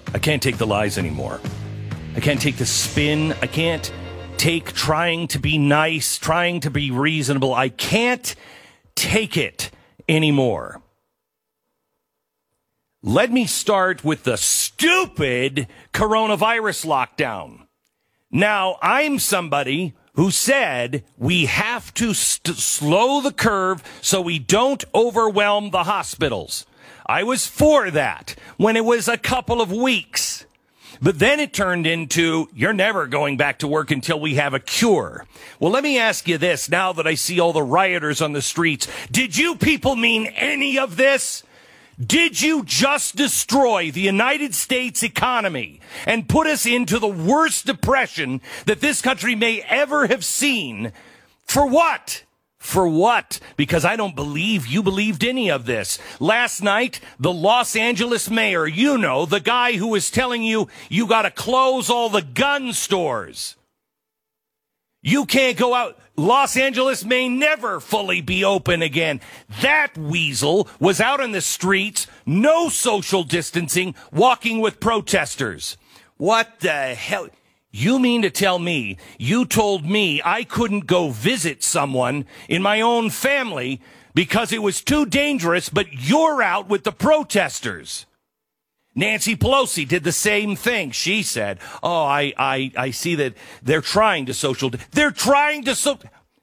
I can't take the lies anymore. I can't take the spin. I can't take trying to be nice, trying to be reasonable. I can't take it anymore. Let me start with the stupid coronavirus lockdown. Now, I'm somebody who said we have to slow the curve so we don't overwhelm the hospitals. I was for that when it was a couple of weeks. But then it turned into, you're never going back to work until we have a cure. Well, let me ask you this, now that I see all the rioters on the streets. Did you people mean any of this? Did you just destroy the United States economy and put us into the worst depression that this country may ever have seen? For what? For what? Because I don't believe you believed any of this. Last night, the Los Angeles mayor, you know, the guy who was telling you got to close all the gun stores. You can't go out. Los Angeles may never fully be open again. That weasel was out on the streets, no social distancing, walking with protesters. What the hell? You mean to tell me you told me I couldn't go visit someone in my own family because it was too dangerous, but you're out with the protesters? Nancy Pelosi did the same thing. She said, oh, I see that they're trying to social. They're trying to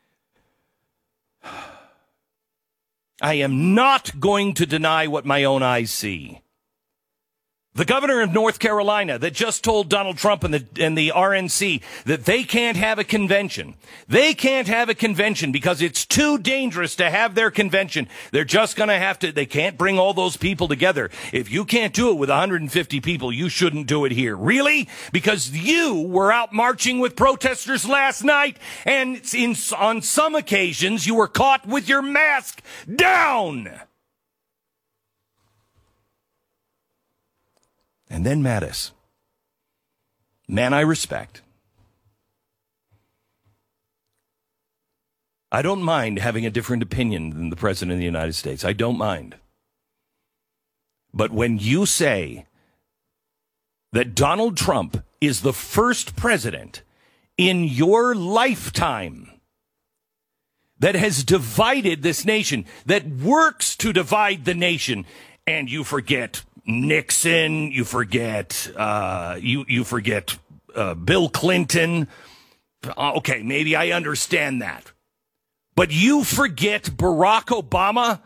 I am not going to deny what my own eyes see. The governor of North Carolina that just told Donald Trump and the RNC that they can't have a convention. They can't have a convention because it's too dangerous to have their convention. They're just going to have to, they can't bring all those people together. If you can't do it with 150 people, you shouldn't do it here. Really? Because you were out marching with protesters last night, and on some occasions you were caught with your mask down. And then Mattis. Man I respect. I don't mind having a different opinion than the President of the United States. I don't mind. But when you say that Donald Trump is the first president in your lifetime that has divided this nation, that works to divide the nation, and you forget Nixon, you forget you forget Bill Clinton. Okay, maybe I understand that. But you forget Barack Obama.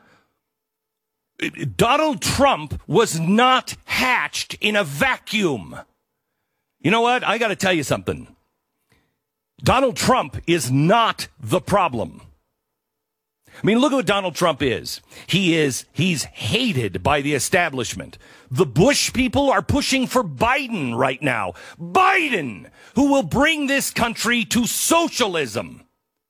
Donald Trump was not hatched in a vacuum. You know what? I got to tell you something. Donald Trump is not the problem. I mean, look at what Donald Trump is. He's hated by the establishment. The Bush people are pushing for Biden right now. Biden, who will bring this country to socialism.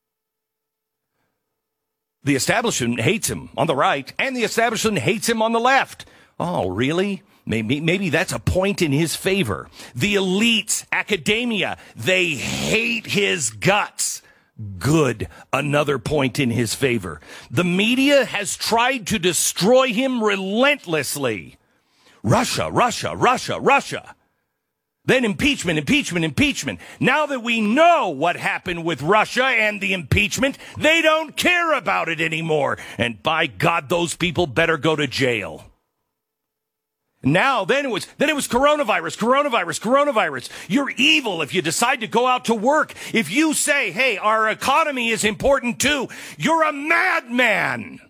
The establishment hates him on the right, and the establishment hates him on the left. Oh, really? Maybe that's a point in his favor. The elites, academia, they hate his guts. Good. Another point in his favor. The media has tried to destroy him relentlessly. Russia, Russia, Russia, Russia. Then impeachment, impeachment, impeachment. Now that we know what happened with Russia and the impeachment, they don't care about it anymore. And by God, those people better go to jail. Now, then it was coronavirus. You're evil if you decide to go out to work. If you say, hey, our economy is important too, you're a madman.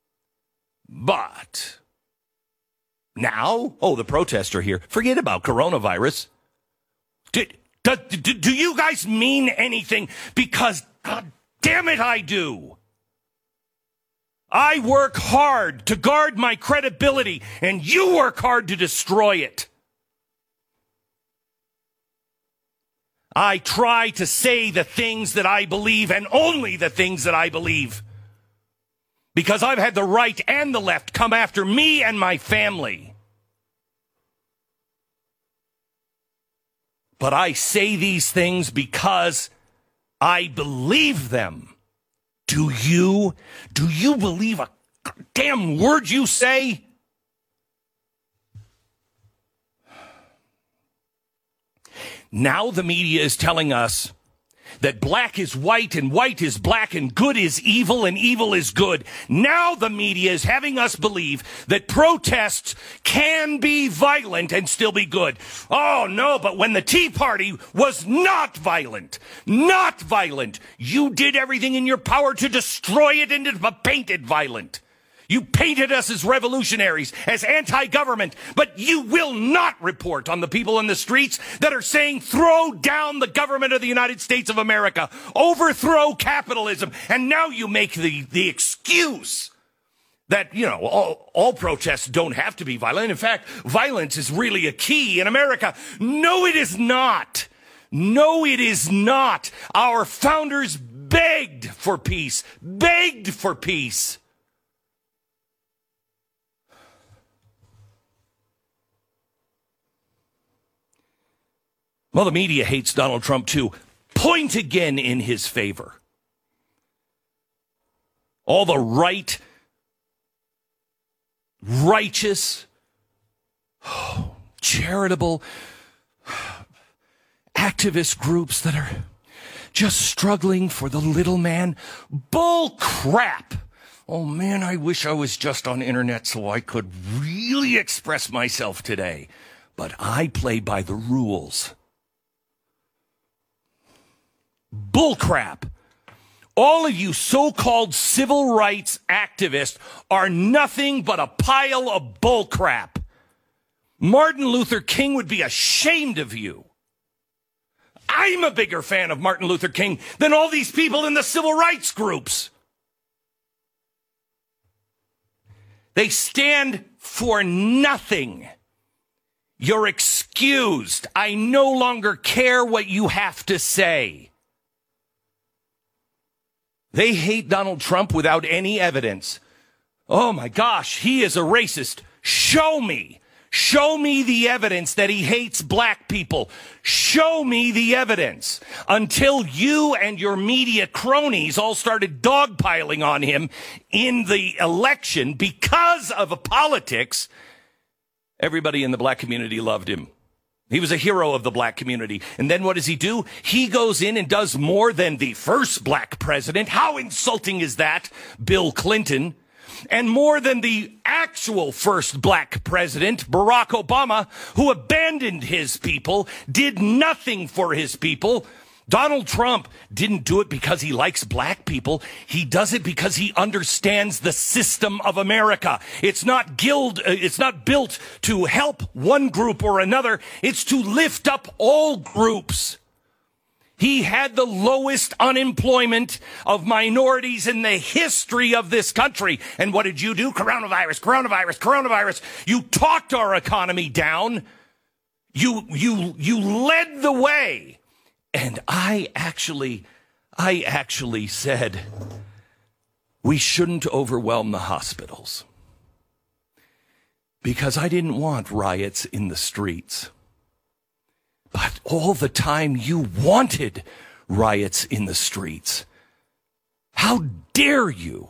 But now, the protests are here. Forget about coronavirus. Do you guys mean anything? Because, God damn it, I do. I work hard to guard my credibility, and you work hard to destroy it. I try to say the things that I believe, and only the things that I believe. Because I've had the right and the left come after me and my family. But I say these things because I believe them. Do you believe a damn word you say? Now the media is telling us that black is white and white is black and good is evil and evil is good. Now the media is having us believe that protests can be violent and still be good. Oh no, but when the Tea Party was not violent, you did everything in your power to destroy it and to paint it violent. You painted us as revolutionaries, as anti-government, but you will not report on the people in the streets that are saying, throw down the government of the United States of America, overthrow capitalism. And now you make the excuse that, you know, all protests don't have to be violent. In fact, violence is really a key in America. No, it is not. No, it is not. Our founders begged for peace, begged for peace. Well, the media hates Donald Trump too. Point again in his favor. All the righteous, charitable, activist groups that are just struggling for the little man. Bull crap. Oh man, I wish I was just on internet so I could really express myself today. But I play by the rules. Bullcrap. All of you so-called civil rights activists are nothing but a pile of bullcrap. Martin Luther King would be ashamed of you. I'm a bigger fan of Martin Luther King than all these people in the civil rights groups. They stand for nothing. You're excused. I no longer care what you have to say. They hate Donald Trump without any evidence. Oh my gosh, he is a racist. Show me. Show me the evidence that he hates black people. Show me the evidence. Until you and your media cronies all started dogpiling on him in the election because of politics, everybody in the black community loved him. He was a hero of the black community. And then what does he do? He goes in and does more than the first black president. How insulting is that, Bill Clinton? And more than the actual first black president, Barack Obama, who abandoned his people, did nothing for his people. Donald Trump didn't do it because he likes black people. He does it because he understands the system of America. It's not built to help one group or another. It's to lift up all groups. He had the lowest unemployment of minorities in the history of this country. And what did you do? Coronavirus, coronavirus, coronavirus. You talked our economy down. You led the way. And I actually said we shouldn't overwhelm the hospitals because I didn't want riots in the streets. But all the time you wanted riots in the streets. How dare you?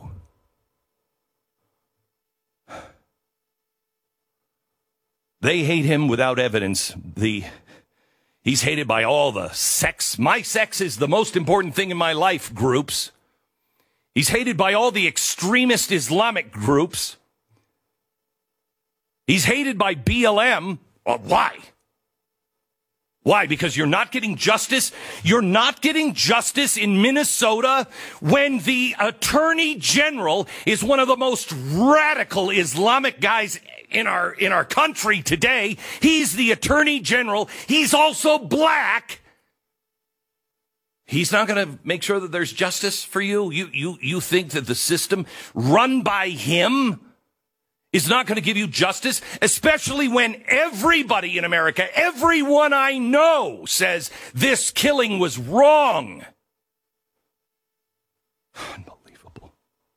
They hate him without evidence. He's hated by all the sex. My sex is the most important thing in my life groups. He's hated by all the extremist Islamic groups. He's hated by BLM. Why? Why? Because you're not getting justice? You're not getting justice in Minnesota when the attorney general is one of the most radical Islamic guys in our country today. He's the attorney general. He's also black. He's not going to make sure that there's justice for you. You think that the system run by him is not going to give you justice, especially when everybody in America, everyone I know, says this killing was wrong. Unbelievable.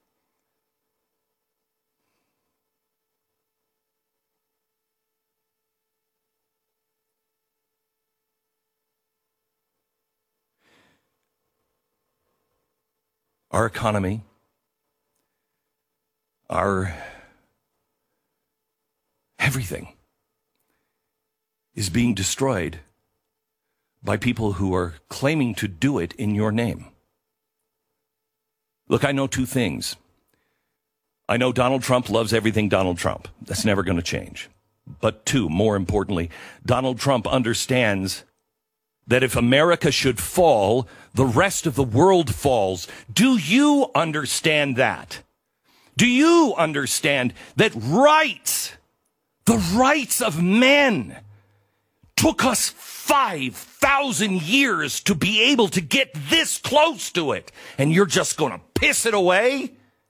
Our economy, our everything is being destroyed by people who are claiming to do it in your name. Look, I know two things. I know Donald Trump loves everything Donald Trump. That's never going to change. But two, more importantly, Donald Trump understands that if America should fall, the rest of the world falls. Do you understand that? Do you understand that rights, the rights of men, took us 5,000 years to be able to get this close to it, and you're just going to piss it away?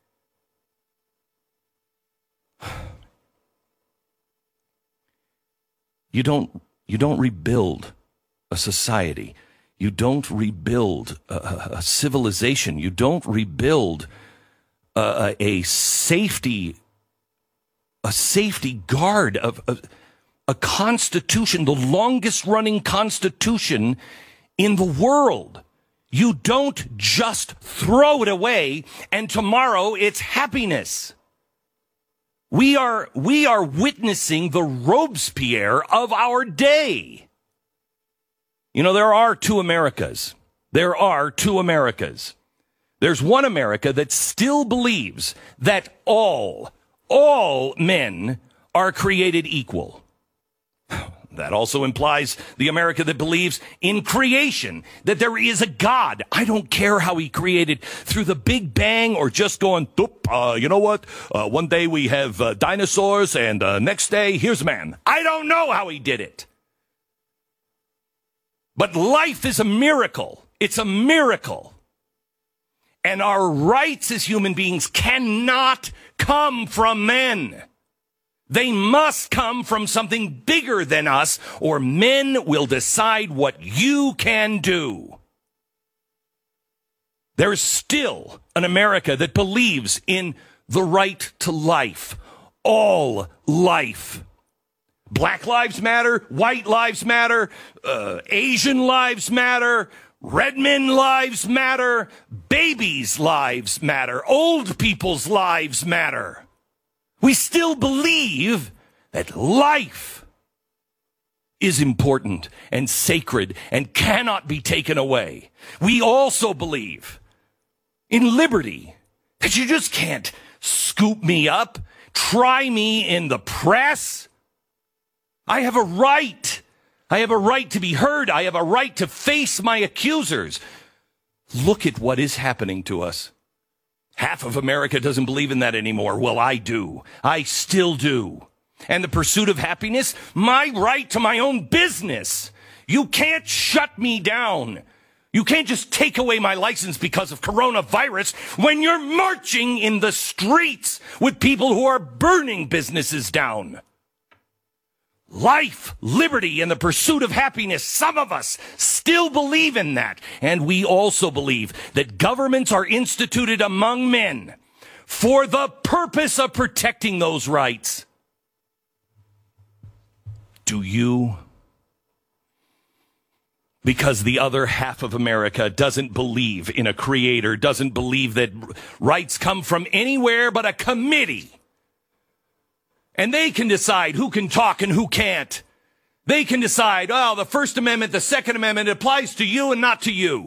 You don't rebuild a society. You don't rebuild a civilization. You don't rebuild a safety guard of a constitution, the longest running constitution in the world. You don't just throw it away and tomorrow it's happiness. We are witnessing the Robespierre of our day. You know, there are two Americas. There are two Americas. There's one America that still believes that all men are created equal. That also implies the America that believes in creation, that there is a God. I don't care how he created through the Big Bang or just going, you know what? One day we have dinosaurs and next day here's man. I don't know how he did it. But life is a miracle. It's a miracle. And our rights as human beings cannot come from men. They must come from something bigger than us, or men will decide what you can do. There is still an America that believes in the right to life, all life. Black lives matter, white lives matter, Asian lives matter, red men lives matter, babies' lives matter, old people's lives matter. We still believe that life is important and sacred and cannot be taken away. We also believe in liberty, that you just can't scoop me up, try me in the press. I have a right. I have a right to be heard. I have a right to face my accusers. Look at what is happening to us. Half of America doesn't believe in that anymore. Well, I do. I still do. And the pursuit of happiness, my right to my own business. You can't shut me down. You can't just take away my license because of coronavirus when you're marching in the streets with people who are burning businesses down. Life, liberty, and the pursuit of happiness. Some of us still believe in that. And we also believe that governments are instituted among men for the purpose of protecting those rights. Do you? Because the other half of America doesn't believe in a creator, doesn't believe that rights come from anywhere but a committee. And they can decide who can talk and who can't. They can decide, oh, the First Amendment, the Second Amendment applies to you and not to you.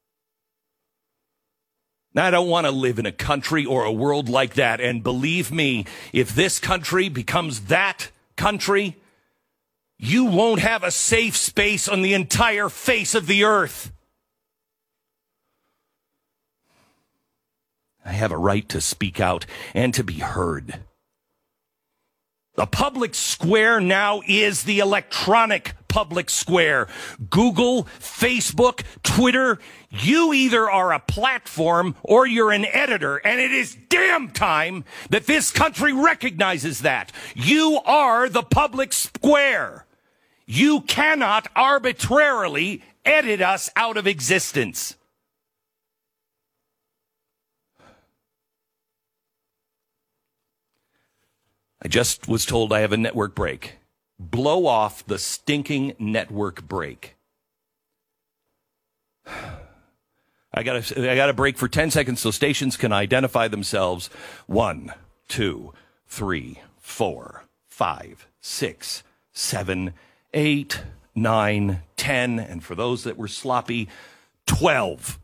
Now, I don't want to live in a country or a world like that. And believe me, if this country becomes that country, you won't have a safe space on the entire face of the earth. I have a right to speak out and to be heard. The public square now is the electronic public square. Google, Facebook, Twitter, you either are a platform or you're an editor, and it is damn time that this country recognizes that. You are the public square. You cannot arbitrarily edit us out of existence. I just was told I have a network break. Blow off the stinking network break. I got a break for 10 seconds so stations can identify themselves. 1, 2, 3, 4, 5, 6, 7, 8, 9, 10, and for those that were sloppy, 12.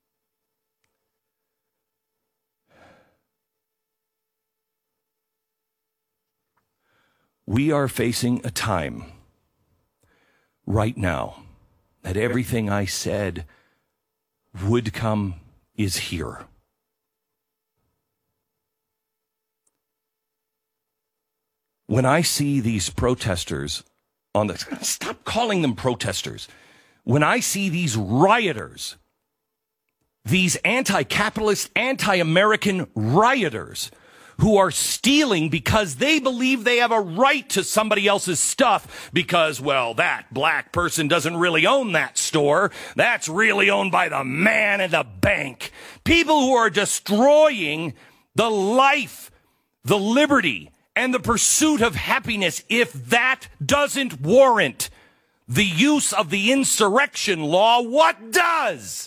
We are facing a time right now that everything I said would come is here. When I see these protesters on the... Stop calling them protesters. When I see these rioters, these anti-capitalist, anti-American rioters who are stealing because they believe they have a right to somebody else's stuff because, well, that black person doesn't really own that store. That's really owned by the man at the bank. People who are destroying the life, the liberty, and the pursuit of happiness, if that doesn't warrant the use of the insurrection law, what does?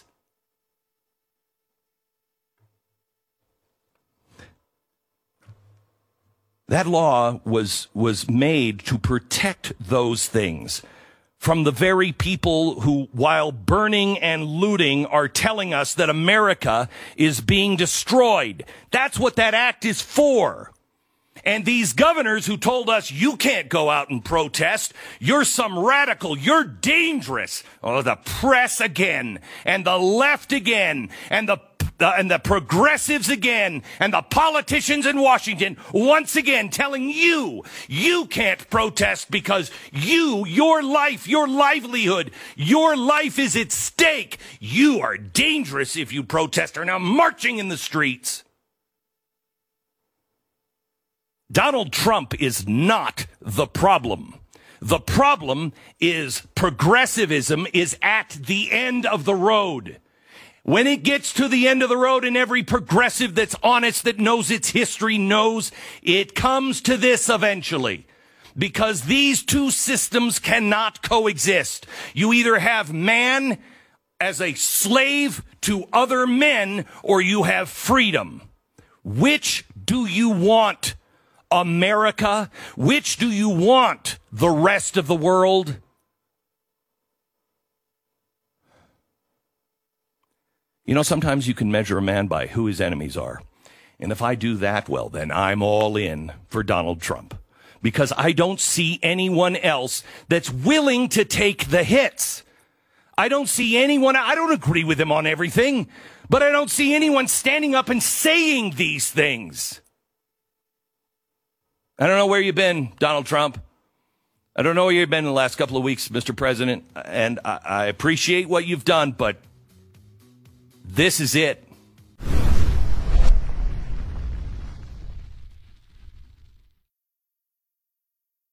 That law was made to protect those things from the very people who, while burning and looting, are telling us that America is being destroyed. That's what that act is for. And these governors who told us you can't go out and protest, you're some radical, you're dangerous. Oh, the press again, and the left again, and the progressives again, and the politicians in Washington once again telling you can't protest because your life, your livelihood, your life is at stake. You are dangerous if you protest, are now marching in the streets. Donald Trump is not the problem. The problem is progressivism is at the end of the road. When it gets to the end of the road, and every progressive that's honest, that knows its history, knows it comes to this eventually. Because these two systems cannot coexist. You either have man as a slave to other men, or you have freedom. Which do you want? America? Which do you want? The rest of the world? You know, sometimes you can measure a man by who his enemies are. And if I do that, well, then I'm all in for Donald Trump. Because I don't see anyone else that's willing to take the hits. I don't see anyone, I don't agree with him on everything, but I don't see anyone standing up and saying these things. I don't know where you've been, Donald Trump. I don't know where you've been in the last couple of weeks, Mr. President, and I appreciate what you've done, but this is it.